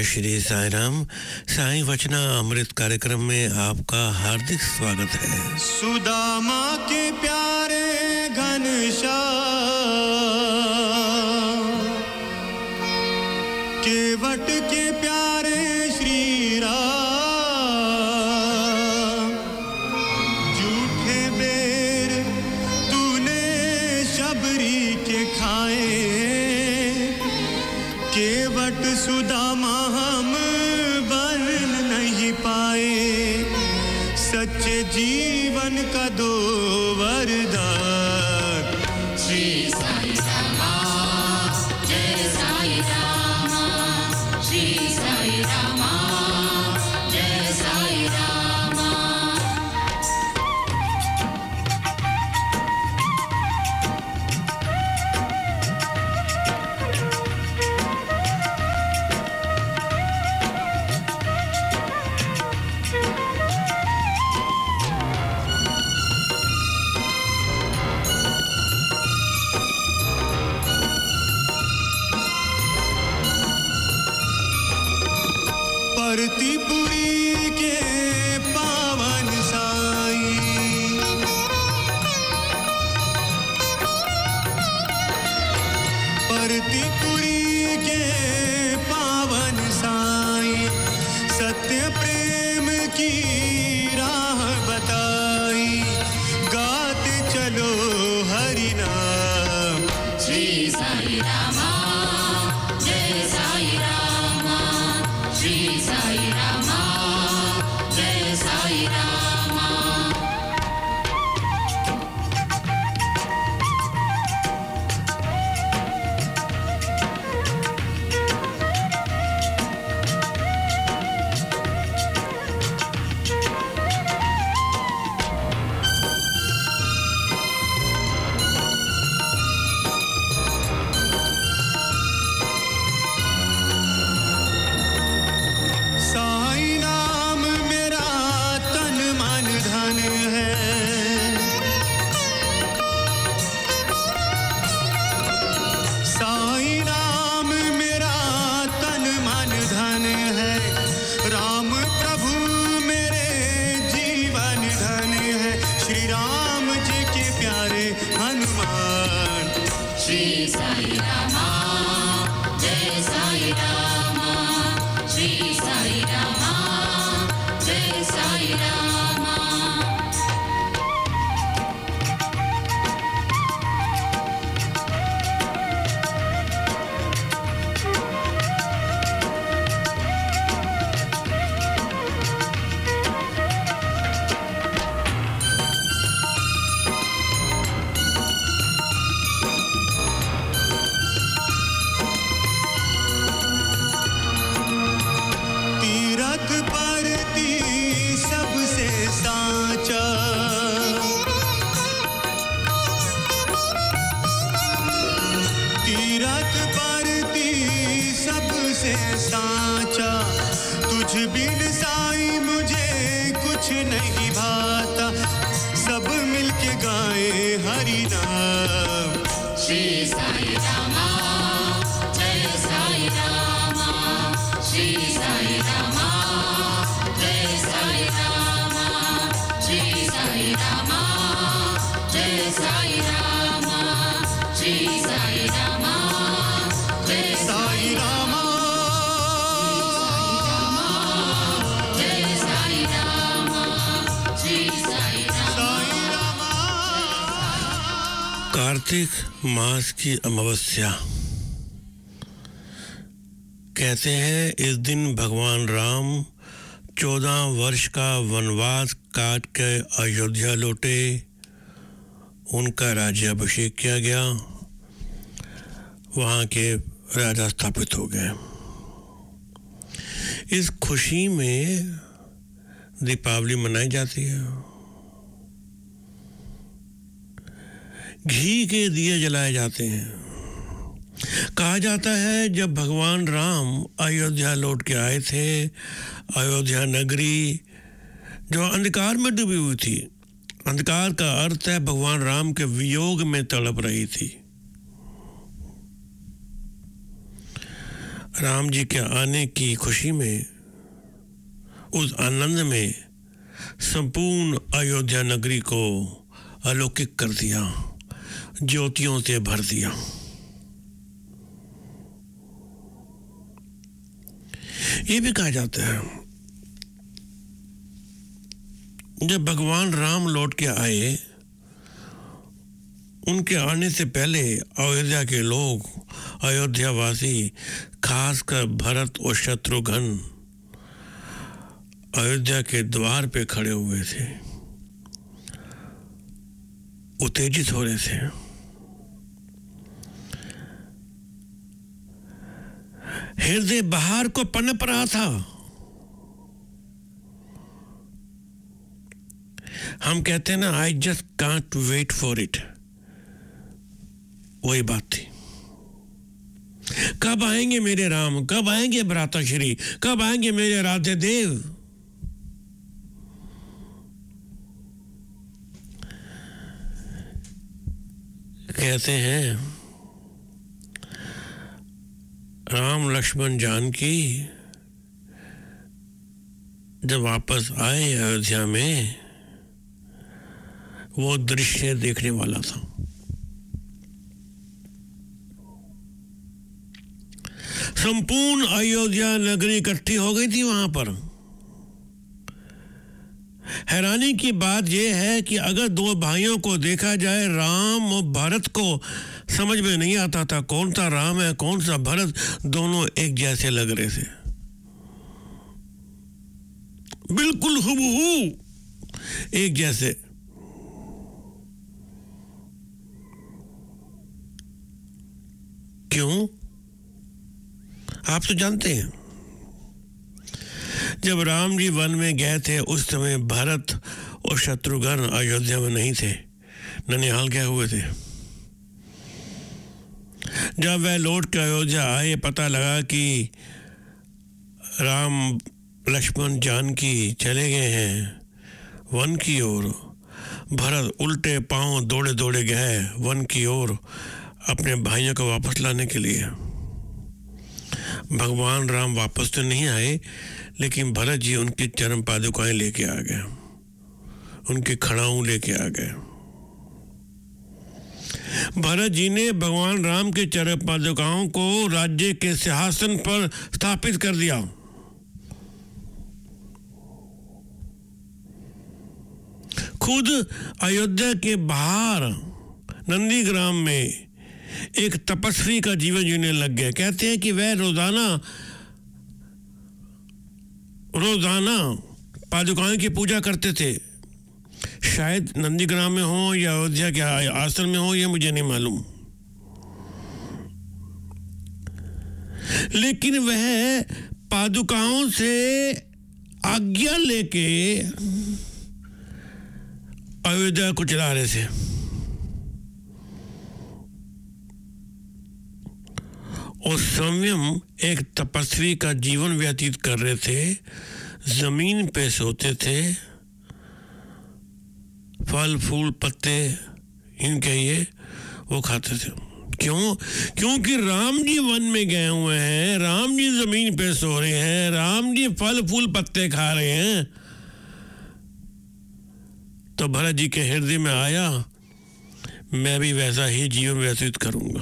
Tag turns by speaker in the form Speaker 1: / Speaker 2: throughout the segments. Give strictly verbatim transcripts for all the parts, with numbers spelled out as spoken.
Speaker 1: श्री साई राम। साई वचना अमृत कार्यक्रम में आपका हार्दिक स्वागत है।
Speaker 2: सुदामा के प्यारे घनश्याम, केवट के प्यारे श्री राम, झूठे बेर तूने शबरी के खाए, केवट सुदामा हम बन नहीं पाए, सच्चे जीवन का दो वरदान।
Speaker 3: श्री साई रामा, जय साई रामा, श्री साई रामा, जय साई रामा।
Speaker 2: परतीपुरी के पावन साई, परतीपुरी के पावन साई, सत्य प्रेम की राह बताई, गाते चलो हरि नाम।
Speaker 3: श्री साई रामा, जय साई रामा, श्री साई रामा, जय साई रामा।
Speaker 2: साई नाम मेरा तन मन धन है, साई नाम मेरा तन मन धन है, राम प्रभु मेरे जीवन धन है, श्री राम जी के प्यारे हनुमान।
Speaker 3: श्री साई रामा, जय साई रामा, श्री साई रामा, जय साई रामा।
Speaker 2: तीरथ परती सबसे साचा, तीरथ परती सबसे साचा, तुझ बिन साई मुझे कुछ नहीं भाता, सब मिलके गाए हरि नाम।
Speaker 3: श्री साई रामा, जय साई रामा, श्री साई रामा, जय साई रामा, श्री साई रामा, जय साई रामा, श्री साई रामा, जय
Speaker 2: साई रामा,
Speaker 3: जय साई रामा, श्री साई रामा।
Speaker 2: साई रामा।
Speaker 1: कार्तिक मास की अमावस्या। कहते हैं इस दिन भगवान राम चौदह वर्ष का वनवास काट के अयोध्या लौटे, उनका राज्याभिषेक किया गया, वहाँ के राजा स्थापित हो गए। इस खुशी में दीपावली मनाई जाती है, घी के दिए जलाए जाते हैं। कहा जाता है जब भगवान राम अयोध्या लौट के आए थे, अयोध्या नगरी जो अंधकार में डूबी हुई थी, अंधकार का अर्थ है भगवान राम के वियोग में तड़प रही थी। राम जी के आने की खुशी में, उस आनंद में संपूर्ण अयोध्या नगरी को अलौकिक कर दिया, ज्योतियों से भर दिया। ये भी कहा जाता है जब भगवान राम लौट के आए, उनके आने से पहले अयोध्या के लोग, अयोध्यावासी, खासकर भरत और शत्रुघ्न अयोध्या के द्वार पे खड़े हुए थे, उत्तेजित हो रहे थे। हृदय बाहर को पनप रहा था। हम कहते हैं ना, I just can't wait for it, वही बात थी। कब आएंगे मेरे राम, कब आएंगे भ्राताश्री, कब आएंगे मेरे राधे देव। कहते हैं राम लक्ष्मण जानकी जब वापस आए अयोध्या में, वो दृश्य देखने वाला था। संपूर्ण अयोध्या नगरी इकट्ठी हो गई थी वहां पर। हैरानी की बात यह है कि अगर दो भाइयों को देखा जाए, राम और भरत को समझ में नहीं आता था कौन सा राम है कौन सा भरत, दोनों एक जैसे लग रहे थे, बिल्कुल हुबहू एक जैसे। क्यों? आप तो जानते हैं, जब राम जी वन में गए थे उस समय भरत और शत्रुघ्न अयोध्या में नहीं थे, ननिहाल गए हुए थे। जब वह लौट के अयोध्या आए, पता लगा कि राम लक्ष्मण जानकी चले गए हैं वन की ओर। भरत उल्टे पांव दौड़े दौड़े गए वन की ओर अपने भाइयों को वापस लाने के लिए। भगवान राम वापस तो नहीं आए, लेकिन भरत जी उनकी चरण पादुकाएं लेके आ गए, उनके खड़ाऊ लेके आ गए। भरत जी ने भगवान राम के चरण पादुकाओं को राज्य के सिंहासन पर स्थापित कर दिया। खुद अयोध्या के बाहर नंदीग्राम में एक तपस्वी का जीवन जीने लग गए। कहते हैं कि वह रोजाना रोजाना पादुकाओं की पूजा करते थे। शायद नंदीग्राम में हो या अयोध्या के आश्रम में हो, यह मुझे नहीं मालूम, लेकिन वह पादुकाओं से आज्ञा लेके अयोध्या को चला रहे थे। और संयम एक तपस्वी का जीवन व्यतीत कर रहे थे। जमीन पे सोते थे, फल फूल पत्ते इनके ये वो खाते थे। क्यों? क्योंकि राम जी वन में गए हुए हैं, राम जी जमीन पे सो रहे हैं, राम जी फल फूल पत्ते खा रहे हैं। तो भरत जी के हृदय में आया, मैं भी वैसा ही जीवन व्यतीत करूंगा।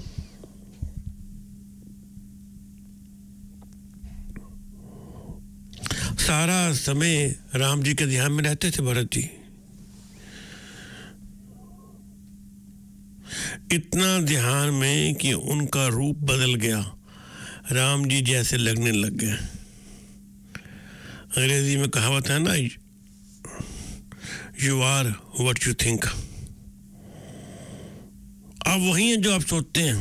Speaker 1: सारा समय राम जी के ध्यान में रहते थे भरत जी। इतना ध्यान में कि उनका रूप बदल गया, राम जी जैसे लगने लग गए। अंग्रेजी में कहावत है ना, you are what you think. आप वही हैं जो आप सोचते हैं।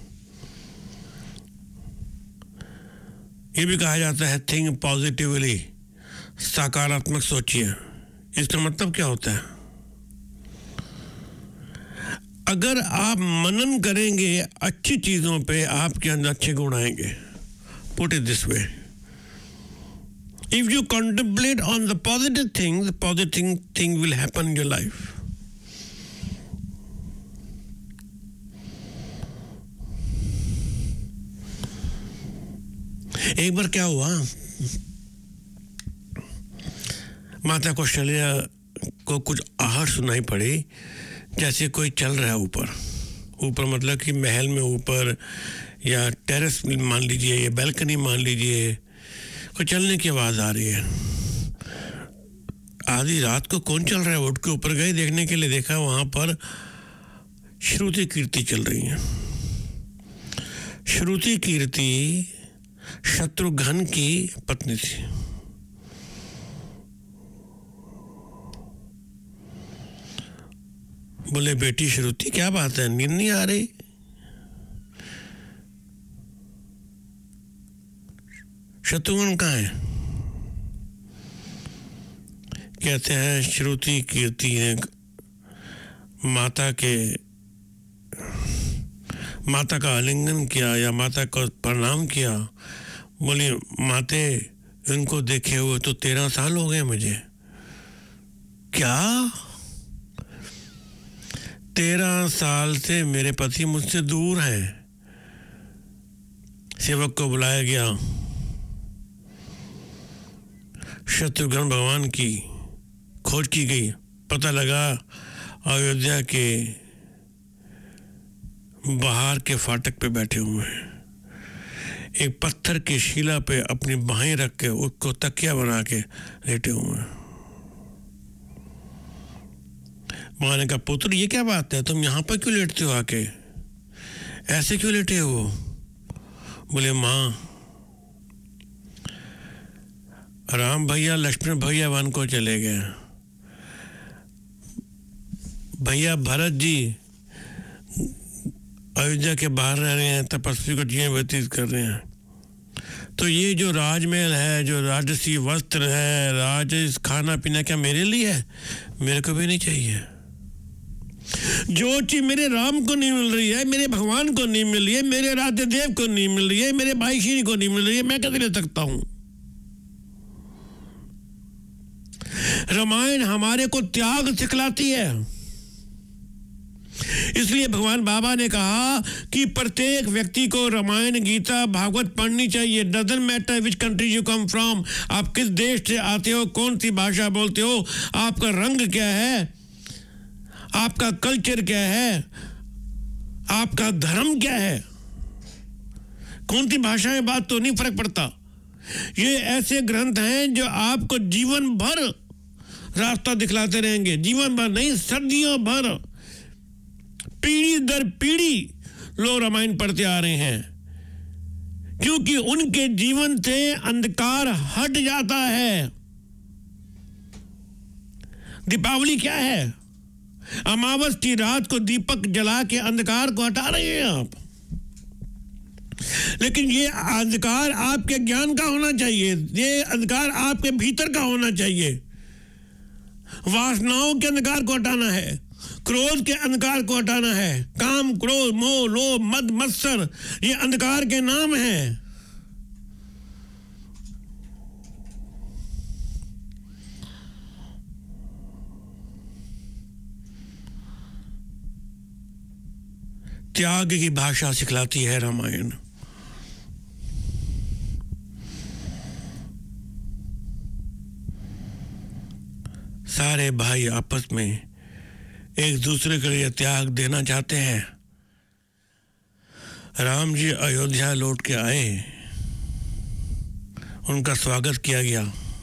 Speaker 1: ये भी कहा जाता है थिंक पॉजिटिवली, सकारात्मक सोचिए। इसका मतलब क्या होता है? अगर आप मनन करेंगे अच्छी चीजों पे, आपके अंदर अच्छे गुण आएंगे। Put it this way, if you contemplate on the positive thing, the positive thing will happen in your life. एक बार क्या हुआ, माता कौशल्या को कुछ आहट सुनाई पड़ी, जैसे कोई चल रहा है ऊपर ऊपर मतलब कि महल में ऊपर या टेरेस मान लीजिए या बैल्कनी मान लीजिए, कोई चलने की आवाज़ आ रही है। आधी रात को कौन चल रहा है, उठ के ऊपर गए देखने के लिए, देखा वहाँ पर श्रुति कीर्ति चल रही है। श्रुति कीर्ति शत्रुघ्न की पत्नी थी। बोले बेटी श्रुति क्या बात है, नींद नहीं आ रही? शत्रुघ्न कहाँ है? कहते हैं श्रुति कीर्ति ने माता के माता का आलिंगन किया या माता को प्रणाम किया। बोली माते इनको देखे हुए तो तेरह साल हो गए मुझे। क्या? तेरह साल से मेरे पति मुझसे दूर हैं। सेवक को बुलाया गया, शत्रुघ्न भगवान की खोज की गई, पता लगा अयोध्या के बाहर के फाटक पे बैठे हुए हैं, एक पत्थर की शिला पे अपनी बाहें रख के उसको तकिया बना के लेटे हुए हैं। माँ ने कहा पुत्र ये क्या बात है, तुम यहाँ पर क्यों लेटते हो, आके ऐसे क्यों लेटे हो? बोले माँ राम भैया लक्ष्मण भैया वन को चले गए, भैया भरत जी अयोध्या के बाहर रह रहे हैं, तपस्वी को जीवन व्यतीत कर रहे हैं। तो ये जो राजमहल है, जो राजसी वस्त्र है, राज खाना पीना क्या मेरे लिए है? मेरे को भी नहीं चाहिए। जो चीज मेरे राम को नहीं मिल रही है, मेरे भगवान को नहीं मिल रही है, मेरे राधे देव को नहीं मिल रही है, मेरे भाई श्री को नहीं मिल रही है, मैं कैसे ले सकता हूं? रामायण हमारे को त्याग सिखलाती है। इसलिए भगवान बाबा ने कहा कि प्रत्येक व्यक्ति को रामायण गीता भागवत पढ़नी चाहिए। Doesn't matter which country you come from, आप किस देश से आते हो, कौन सी भाषा बोलते हो, आपका रंग क्या है, आपका कल्चर क्या है, आपका धर्म क्या है, कौन सी भाषा में बात तो नहीं फर्क पड़ता। ये ऐसे ग्रंथ हैं जो आपको जीवन भर रास्ता दिखलाते रहेंगे, जीवन भर नहीं सदियों भर, पीढ़ी दर पीढ़ी लोग रामायण पढ़ते आ रहे हैं, क्योंकि उनके जीवन से अंधकार हट जाता है। दीपावली क्या है? अमावस की रात को दीपक जला के अंधकार को हटा रहे हैं आप। लेकिन ये अंधकार आपके ज्ञान का होना चाहिए, ये अंधकार आपके भीतर का होना चाहिए। वासनाओं के अंधकार को हटाना है, क्रोध के अंधकार को हटाना है। काम क्रोध मोह लोभ मद मत्सर ये अंधकार के नाम हैं। त्याग की भाषा सिखलाती है रामायण। सारे भाई आपस में एक दूसरे के लिए त्याग देना चाहते हैं। राम जी अयोध्या लौट के आए, उनका स्वागत किया गया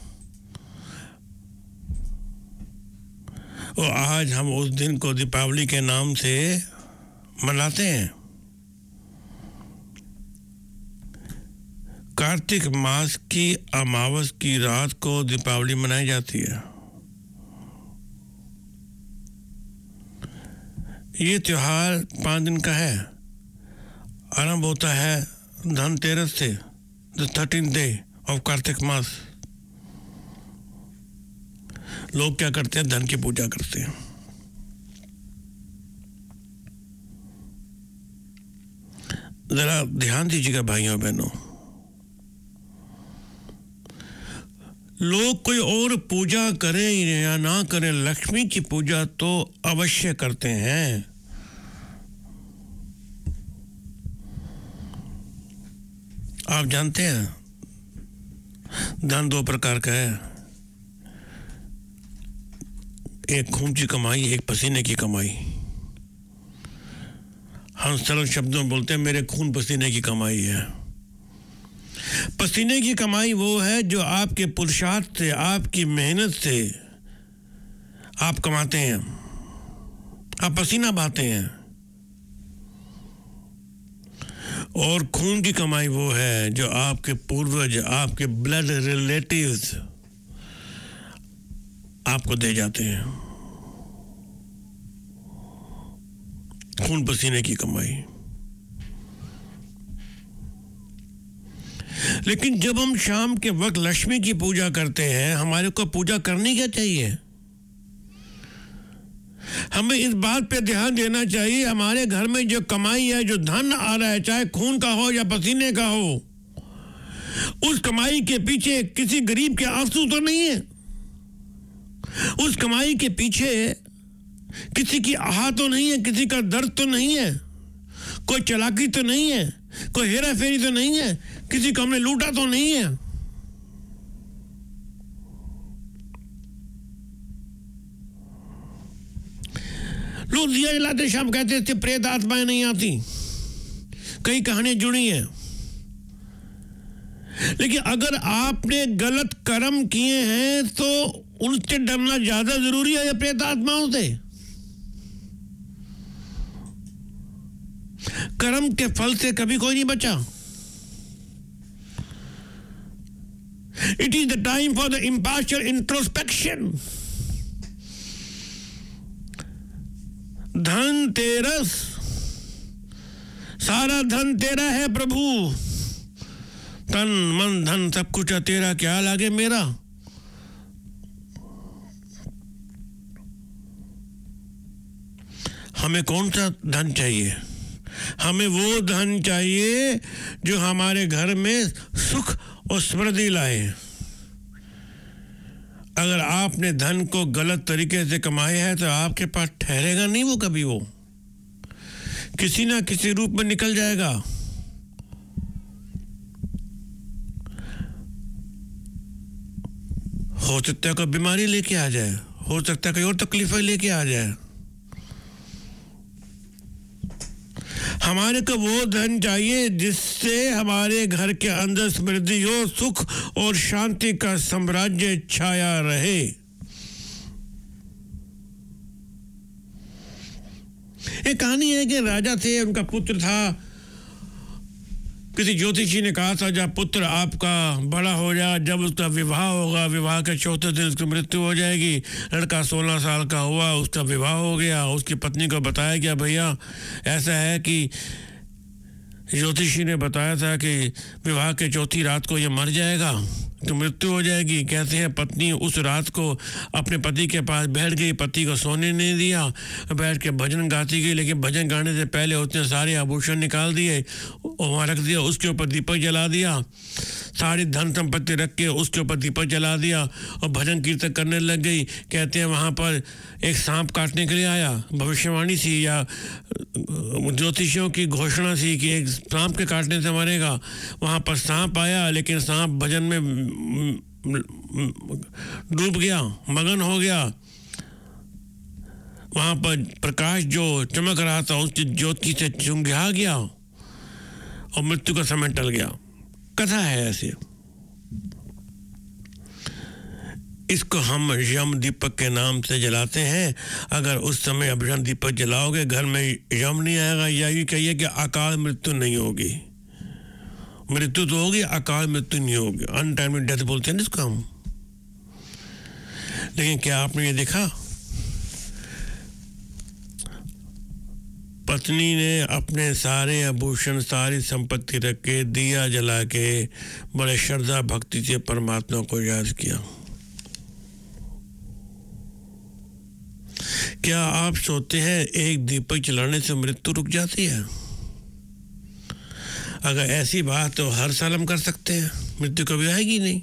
Speaker 1: और आज हम उस दिन को दीपावली के नाम से मनाते हैं। कार्तिक मास की अमावस की रात को दीपावली मनाई जाती है। ये त्योहार पाँच दिन का है, आरंभ होता है धनतेरस से, the thirteen day of Kartik मास। लोग क्या करते हैं, धन की पूजा करते हैं। जरा ध्यान दीजिएगा भाइयों बहनों, लोग कोई और पूजा करें या ना करें, लक्ष्मी की पूजा तो अवश्य करते हैं। आप जानते हैं धन दो प्रकार का है, एक खून की कमाई, एक पसीने की कमाई। हम सरल शब्दों में बोलते हैं मेरे खून पसीने की कमाई है। पसीने की कमाई वो है जो आपके पुरुषार्थ से, आपकी मेहनत से आप कमाते हैं, आप पसीना बहाते हैं। और खून की कमाई वो है जो आपके पूर्वज, आपके ब्लड रिलेटिव्स आपको दे जाते हैं। खून पसीने की कमाई। लेकिन जब हम शाम के वक्त लक्ष्मी की पूजा करते हैं, हमारे को पूजा करनी क्या चाहिए? हमें इस बात पे ध्यान देना चाहिए हमारे घर में जो कमाई है, जो धन आ रहा है, चाहे खून का हो या पसीने का हो, उस कमाई के पीछे किसी गरीब के आंसू तो नहीं है। उस कमाई के पीछे किसी की आह तो नहीं है, किसी का दर्द तो नहीं है, कोई चालाकी तो नहीं है, कोई हेरा फेरी तो नहीं है, किसी को हमने लूटा तो नहीं है। लोग दिया जलाते शाम कहते थे प्रेत आत्माएं नहीं आती, कई कहानियां जुड़ी हैं। लेकिन अगर आपने गलत कर्म किए हैं तो उनसे डरना ज्यादा जरूरी है या प्रेत आत्माओं से? कर्म के फल से कभी कोई नहीं बचा। It is the time for the impartial introspection. Dhanteras, सारा धन तेरा है प्रभु, तन मन धन सब कुछ तेरा, क्या लागे मेरा। हमें कौन सा धन चाहिए? हमें वो धन चाहिए जो हमारे घर में सुख और समृद्धि लाए। अगर आपने धन को गलत तरीके से कमाया है तो आपके पास ठहरेगा नहीं वो कभी, वो किसी ना किसी रूप में निकल जाएगा। हो सकता है कोई बीमारी लेके आ जाए, हो सकता है कोई और तकलीफें लेके आ जाए। हमारे को वो धन चाहिए जिससे हमारे घर के अंदर समृद्धि हो, सुख और शांति का साम्राज्य छाया रहे। एक कहानी है कि राजा थे, उनका पुत्र था। किसी ज्योतिषी ने कहा था जब पुत्र आपका बड़ा हो जाए, जब उसका विवाह होगा, विवाह के चौथे दिन उसकी मृत्यु हो जाएगी। लड़का सोलह साल का हुआ, उसका विवाह हो गया। उसकी पत्नी को बताया गया भैया ऐसा है कि ज्योतिषी ने बताया था कि विवाह के चौथी रात को ये मर जाएगा, तो मृत्यु हो जाएगी। कहते हैं पत्नी उस रात को अपने पति के पास बैठ गई, पति को सोने नहीं दिया, बैठ के भजन गाती गई। लेकिन भजन गाने से पहले उसने सारे आभूषण निकाल दिए और वहाँ रख दिया, उसके ऊपर दीपक जला दिया, सारी धन संपत्ति रख के उसके ऊपर दीपक जला दिया और भजन कीर्तन करने लग गई। कहते हैं वहाँ पर एक सांप काटने के लिए आया। भविष्यवाणी थी या ज्योतिषियों की घोषणा थी कि एक सांप के काटने से मरेगा। वहाँ पर सांप आया, लेकिन सांप भजन में डूब गया, मगन हो गया। वहाँ पर प्रकाश जो चमक रहा था उसकी ज्योति से चुंघा गया और मृत्यु का समय टल गया। कथा है ऐसी। इसको हम यम दीपक के नाम से जलाते हैं। अगर उस समय अब यम दीपक जलाओगे, घर में यम नहीं आएगा। या ये कहिए कि अकाल मृत्यु नहीं होगी। मृत्यु तो होगी, अकाल मृत्यु नहीं होगी। अनटाइमली डेथ बोलते हैं इसको हम। लेकिन क्या आपने ये देखा, पत्नी ने अपने सारे आभूषण, सारी संपत्ति रख के, दिया जला के बड़े श्रद्धा भक्ति से परमात्मा को याद किया। क्या आप सोचते हैं एक दीपक जलाने से मृत्यु रुक जाती है? अगर ऐसी बात तो हर साल हम कर सकते हैं, मृत्यु कभी आएगी नहीं।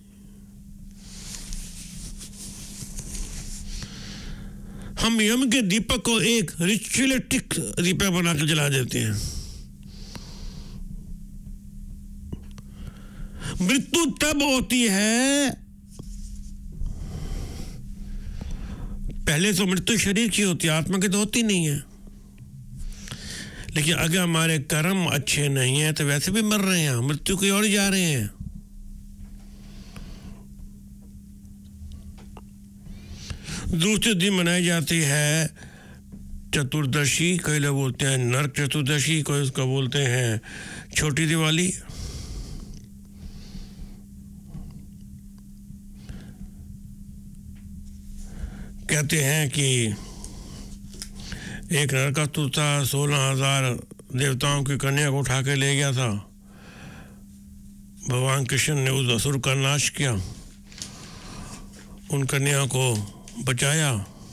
Speaker 1: हम यम के दीपक को एक रिचुअलिस्टिक दीपक बनाकर जला देते हैं। मृत्यु तब होती है, पहले तो मृत्यु शरीर की होती है, आत्मा की तो होती नहीं है। लेकिन अगर हमारे कर्म अच्छे नहीं हैं तो वैसे भी मर रहे हैं, मृत्यु की ओर जा रहे हैं। दूसरे दिन मनाई जाती है चतुर्दशी, कई लोग बोलते हैं नरक चतुर्दशी, कोई उसको बोलते हैं छोटी दिवाली। कहते हैं कि एक नरकासुर था, सोलह हजार देवताओं की कन्या को उठा के ले गया था। भगवान कृष्ण ने उस असुर का नाश किया, उन कन्या को बचाया।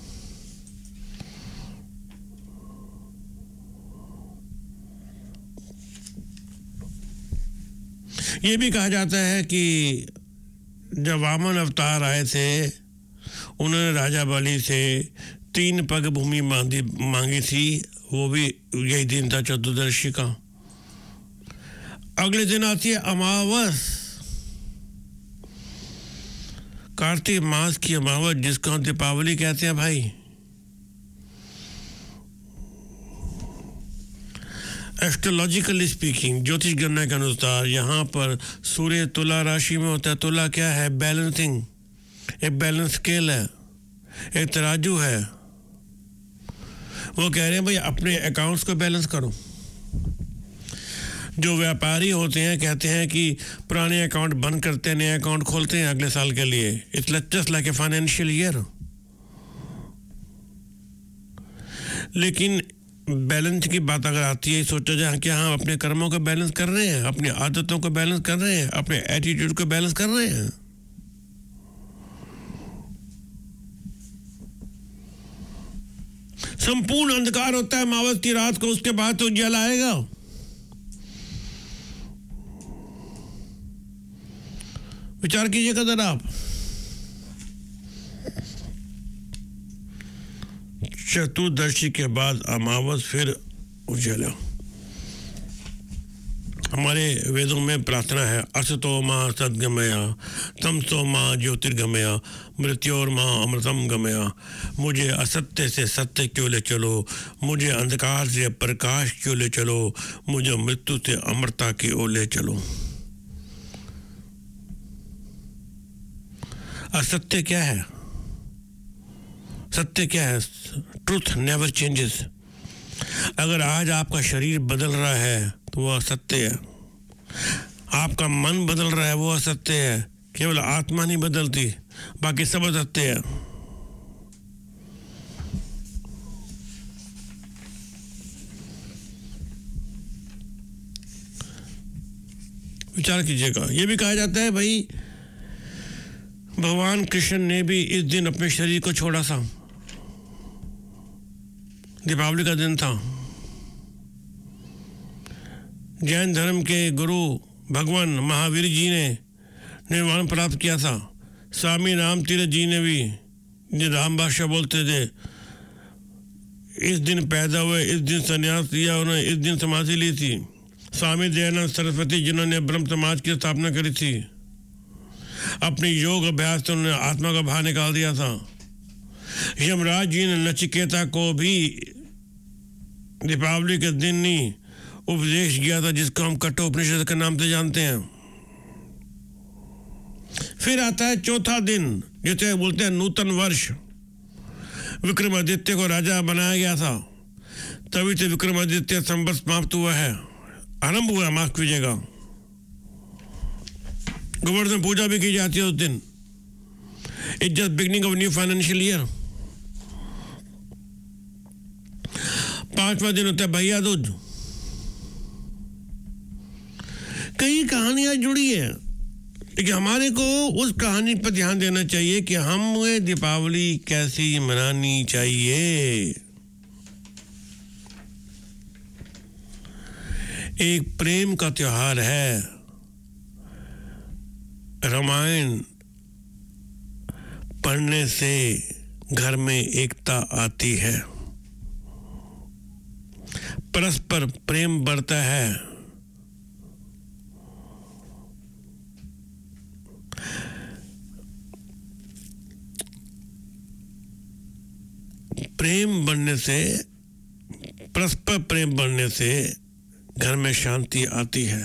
Speaker 1: ये भी कहा जाता है कि जब वामन अवतार आए थे, उन्होंने राजा बलि से तीन पग भूमि मांगी मांगी थी, वो भी यही दिन था चतुर्दशी का। अगले दिन आती है अमावस, कार्तिक मास की अमावस, जिसको हम दीपावली कहते हैं भाई। एस्ट्रोलॉजिकली स्पीकिंग, ज्योतिष गणना के अनुसार यहाँ पर सूर्य तुला राशि में होता है। तुला क्या है? बैलेंसिंग, एक बैलेंस स्केल है, एक तराजू है। वो कह रहे हैं भाई अपने अकाउंट्स को बैलेंस करो। जो व्यापारी होते हैं कहते हैं कि पुराने अकाउंट बंद करते हैं, नए अकाउंट खोलते हैं अगले साल के लिए। It's just like a financial year. लेकिन बैलेंस की बात अगर आती है, सोचा जाए कि हाँ अपने कर्मों को बैलेंस कर रहे हैं, अपनी आदतों को बैलेंस कर रहे हैं, अपने एटीट्यूड को बैलेंस कर रहे हैं। संपूर्ण अंधकार होता है अमावस की रात को, उसके बाद तो उजाला आएगा। विचार कीजिएगा जरा आप। चतुर्दशी के बाद अमावस, फिर उजाला। हमारे वेदों में प्रार्थना है, असतो मां सद्गमया, तमसो मां ज्योतिर्गमया, मृत्योर्मा अमृतम गमया। मुझे असत्य से सत्य क्यों ले चलो, मुझे अंधकार से प्रकाश क्यों ले चलो, मुझे मृत्यु से अमरता की ओर ले चलो। असत्य क्या है? सत्य क्या है? Truth never changes. अगर आज आपका शरीर बदल रहा है तो वो असत्य है। आपका मन बदल रहा है, वो असत्य है। केवल आत्मा नहीं बदलती, बाकी सब असत्य है। विचार कीजिएगा। ये भी कहा जाता है भाई भगवान कृष्ण ने भी इस दिन अपने शरीर को छोड़ा था। दीपावली का दिन था। जैन धर्म के गुरु भगवान महावीर जी ने निर्वाण प्राप्त किया था। स्वामी राम तीर्थ जी ने भी, जो राम भाषा बोलते थे, इस दिन पैदा हुए, इस दिन संन्यास लिया उन्होंने, इस दिन समाधि ली थी। स्वामी दयानंद सरस्वती जिन्होंने ब्रह्म समाज की स्थापना करी थी, अपने योग अभ्यास से उन्होंने आत्मा का बाहर निकाल दिया था। यमराज जी ने नचिकेता को भी दीपावली के दिन ही उपदेश किया था, जिसको हम कठोपनिषद के नाम से जानते हैं। फिर आता है चौथा दिन, जिसे बोलते हैं नूतन वर्ष। विक्रमादित्य को राजा बनाया गया था, तभी से विक्रमादित्य संवत्सर समाप्त हुआ है, आरंभ हुआ, माफ कीजिएगा। गोवर्धन पूजा भी की जाती है उस दिन। It's just beginning of new financial year. पांचवा दिन होता है भैया दूज। कई कहानियां जुड़ी है, लेकिन हमारे को उस कहानी पर ध्यान देना चाहिए कि हमें दीपावली कैसी मनानी चाहिए। एक प्रेम का त्योहार है। रामायण पढ़ने से घर में एकता आती है, परस्पर प्रेम बढ़ता है। प्रेम बनने से, परस्पर प्रेम बनने से घर में शांति आती है।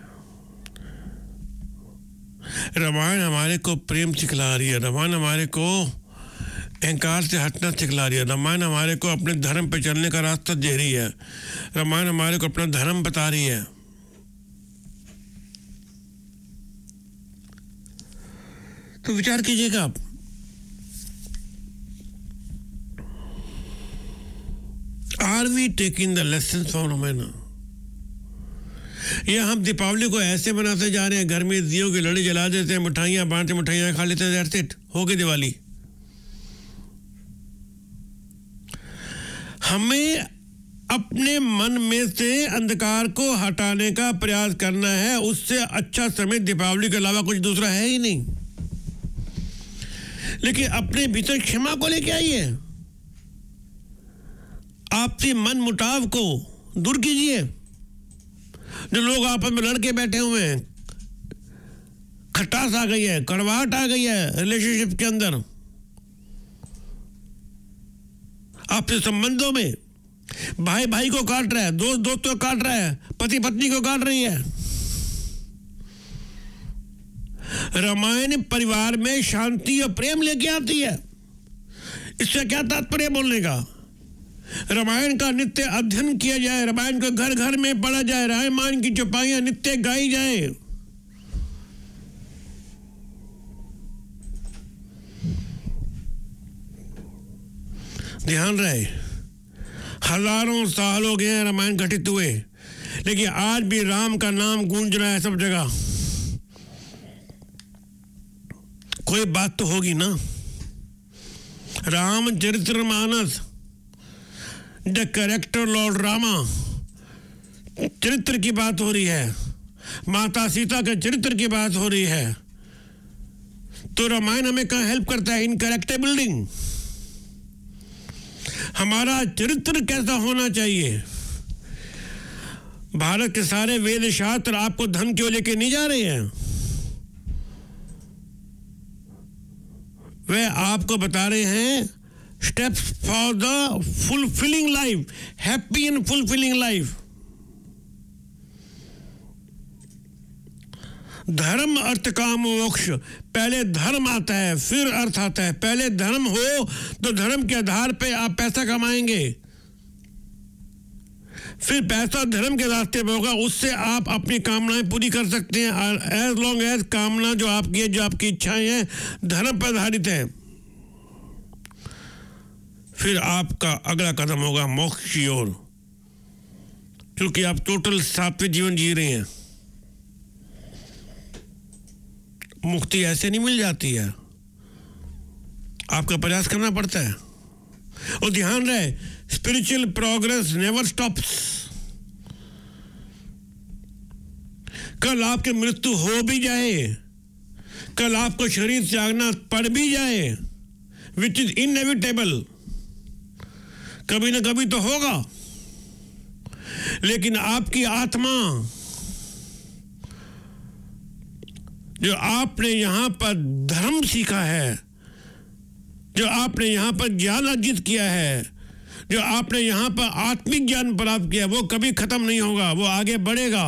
Speaker 1: रामायण हमारे को प्रेम सिखला रही है, रामायण हमारे को अहंकार से हटना सिखला रही है, रामायण हमारे को अपने धर्म पे चलने का रास्ता दे रही है, रामायण हमारे को अपना धर्म बता रही है। तो विचार कीजिएगा आप, are we taking the lesson from Ramayana? या हम दीपावली को ऐसे मनाते जा रहे हैं, घर में दियों की लड़ी जला देते हैं, मिठाइयाँ बांटते, मिठाइयाँ खा लेते हैं, दैट्स इट, हो गई दिवाली। हमें अपने मन में से अंधकार को हटाने का प्रयास करना है। उससे अच्छा समय दीपावली के अलावा कुछ दूसरा है ही नहीं। लेकिन अपने भीतर क्षमा को लेके आइए, आपसी मन मुटाव को दूर कीजिए। जो लोग आपस में लड़के बैठे हुए हैं, खटास आ गई है, कड़वाहट आ गई है रिलेशनशिप के अंदर, आपसे संबंधों में, भाई भाई को काट रहा है, दोस्त दोस्त को काट रहा है, पति पत्नी को काट रही है। रामायण परिवार में शांति और प्रेम लेके आती है। इससे क्या तात्पर्य बोलने का? रामायण का नित्य अध्ययन किया जाए, रामायण को घर घर में पढ़ा जाए, रामायण की चौपाइयां नित्य गाई जाए। ध्यान रहे, हजारों साल हो गए रामायण घटित हुए, लेकिन आज भी राम का नाम गूंज रहा है सब जगह। कोई बात तो होगी ना। Ramcharitmanas, the character lord Rama, चरित्र की बात हो रही है, माता सीता के चरित्र की बात हो रही है। तो रामायण हमें कहाँ हेल्प करता है? In character building. हमारा चरित्र कैसा होना चाहिए? भारत के सारे वेद शास्त्र आपको धन क्यों लेके नहीं जा रहे हैं? वे आपको बता रहे हैं steps for the fulfilling life, happy and fulfilling life. धर्म अर्थ काम मोक्ष, पहले धर्म आता है फिर अर्थ आता है। पहले धर्म हो तो धर्म के आधार पे आप पैसा कमाएंगे, फिर पैसा धर्म के रास्ते पे होगा, उससे आप अपनी कामनाएं पूरी कर सकते हैं। एज लॉन्ग एज कामना जो आपकी है, जो आपकी इच्छाएं हैं, धर्म पर आधारित है, फिर आपका अगला कदम होगा मोक्ष की ओर, क्योंकि आप टोटल सात्विक जीवन जी रहे हैं। मुक्ति ऐसे नहीं मिल जाती है, आपका प्रयास करना पड़ता है। और ध्यान रहे, स्पिरिचुअल प्रोग्रेस नेवर स्टॉप्स। कल आपकी मृत्यु हो भी जाए, कल आपको शरीर त्यागना पड़ भी जाए, विच इज इनएविटेबल, कभी ना कभी तो होगा, लेकिन आपकी आत्मा, जो आपने यहां पर धर्म सीखा है, जो आपने यहां पर ज्ञान अर्जित किया है, जो आपने यहां पर आत्मिक ज्ञान प्राप्त किया, वो कभी खत्म नहीं होगा, वो आगे बढ़ेगा।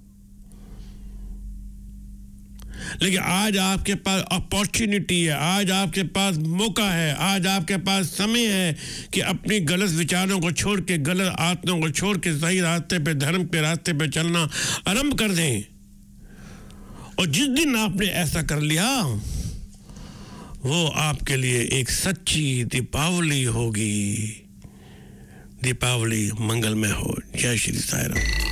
Speaker 1: लेकिन आज आपके पास अपॉर्चुनिटी है, आज आपके पास मौका है, आज आपके पास समय है कि अपनी गलत विचारों को छोड़ के, गलत आदतों को छोड़ के सही रास्ते पे, धर्म के रास्ते पे चलना आरंभ कर दें। और जिस दिन आपने ऐसा कर लिया, वो आपके लिए एक सच्ची दीपावली होगी। दीपावली मंगलमय हो। जय श्री साईं राम।